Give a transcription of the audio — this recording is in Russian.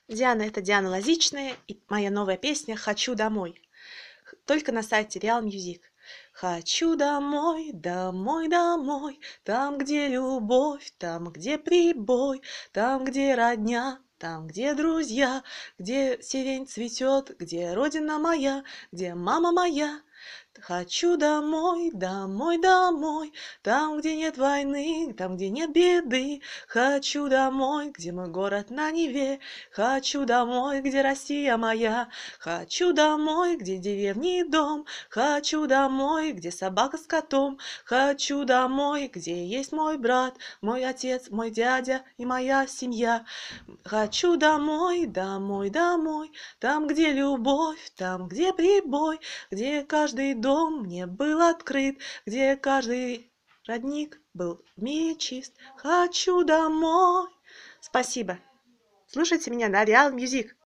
Диана, это Диана Лазичная, и моя новая песня «Хочу домой». Только на сайте Real Music. Хочу домой, домой, домой, там, где любовь, там, где прибой, там, где родня, там, где друзья, где сирень цветет, где родина моя, где мама моя. Хочу домой, домой, домой, там, где нет войны, там, где нет беды. Хочу домой, где мой город на Неве. Хочу домой, где Россия моя. Хочу домой, где деревни и дом. Хочу домой, где собака с котом. Хочу домой, где есть мой брат, мой отец, мой дядя и моя семья. Хочу домой, домой, домой, там, где любовь, там, где прибой, где каждый дом мне был открыт, где каждый родник был в мире чист. Хочу домой. Спасибо. Слушайте меня на Real Music.